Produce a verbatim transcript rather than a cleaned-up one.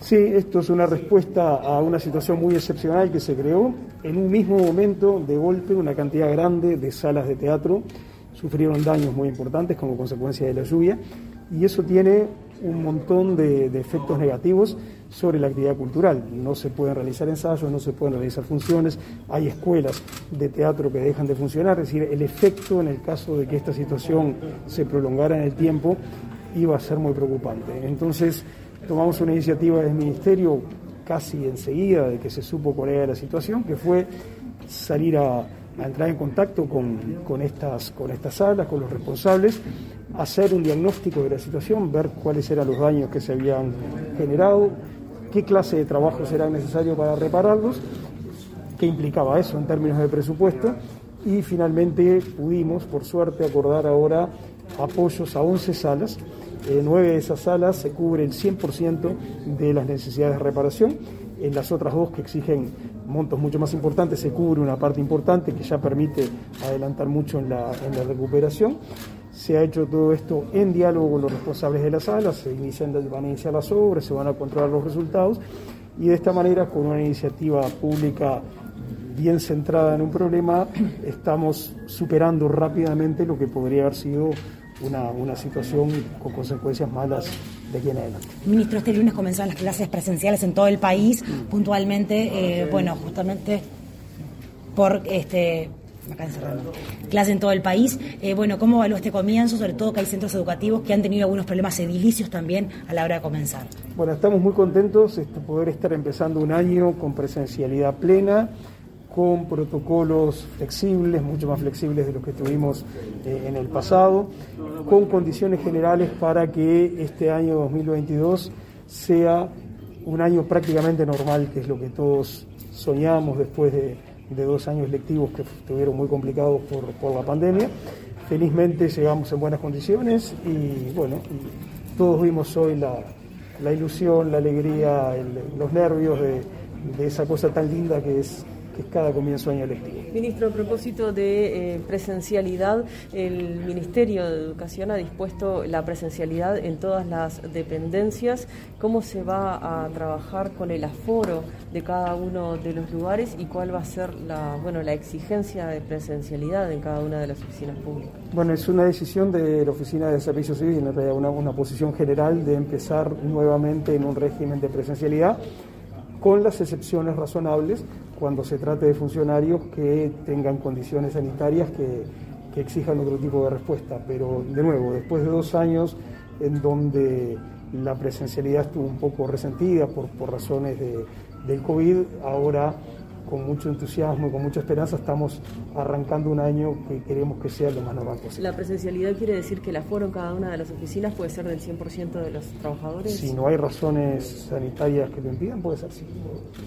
Sí, esto es una respuesta a una situación muy excepcional que se creó. En un mismo momento, de golpe, una cantidad grande de salas de teatro sufrieron daños muy importantes como consecuencia de la lluvia, y eso tiene un montón de, de efectos negativos sobre la actividad cultural. No se pueden realizar ensayos, no se pueden realizar funciones, hay escuelas de teatro que dejan de funcionar, es decir, el efecto en el caso de que esta situación se prolongara en el tiempo iba a ser muy preocupante. Entonces, tomamos una iniciativa del Ministerio casi enseguida de que se supo cuál era la situación, que fue salir a, a entrar en contacto con, con, estas, con estas salas, con los responsables, hacer un diagnóstico de la situación, ver cuáles eran los daños que se habían generado, qué clase de trabajos eran necesarios para repararlos, qué implicaba eso en términos de presupuesto, y finalmente pudimos, por suerte, acordar ahora apoyos a once salas. En nueve de esas salas se cubre el cien por ciento de las necesidades de reparación. En las otras dos, que exigen montos mucho más importantes, se cubre una parte importante que ya permite adelantar mucho en la, en la recuperación. Se ha hecho todo esto en diálogo con los responsables de las salas, se inician, van a iniciar las obras, se van a controlar los resultados, y de esta manera, con una iniciativa pública bien centrada en un problema, estamos superando rápidamente lo que podría haber sido Una, una situación con consecuencias malas de aquí en adelante. Ministro, este lunes comenzaron las clases presenciales en todo el país, mm. puntualmente, eh, bueno, justamente por este... acá encerrando, clase en todo el país. Eh, bueno, ¿cómo evaluó este comienzo? Sobre todo que hay centros educativos que han tenido algunos problemas edilicios también a la hora de comenzar. Bueno, estamos muy contentos de poder estar empezando un año con presencialidad plena, con protocolos flexibles, mucho más flexibles de los que tuvimos eh, en el pasado, con condiciones generales para que este año dos mil veintidós sea un año prácticamente normal, que es lo que todos soñamos después de, de dos años lectivos que estuvieron muy complicados por, por la pandemia. Felizmente llegamos en buenas condiciones y bueno, y todos vimos hoy la, la ilusión, la alegría, el, los nervios de, de esa cosa tan linda que es que es cada comienzo de año lectivo. Ministro, a propósito de eh, presencialidad, el Ministerio de Educación ha dispuesto la presencialidad en todas las dependencias. ¿Cómo se va a trabajar con el aforo de cada uno de los lugares y cuál va a ser la, bueno, la exigencia de presencialidad en cada una de las oficinas públicas? Bueno, es una decisión de la Oficina de Servicio Civil, en realidad una, una posición general de empezar nuevamente en un régimen de presencialidad, con las excepciones razonables cuando se trate de funcionarios que tengan condiciones sanitarias que, que exijan otro tipo de respuesta. Pero, de nuevo, después de dos años en donde la presencialidad estuvo un poco resentida por, por razones de, del COVID, ahora con mucho entusiasmo y con mucha esperanza estamos arrancando un año que queremos que sea lo más normal posible. ¿La presencialidad quiere decir que el aforo en cada una de las oficinas puede ser del cien por ciento de los trabajadores? Si no hay razones sanitarias que lo impidan, puede ser sí.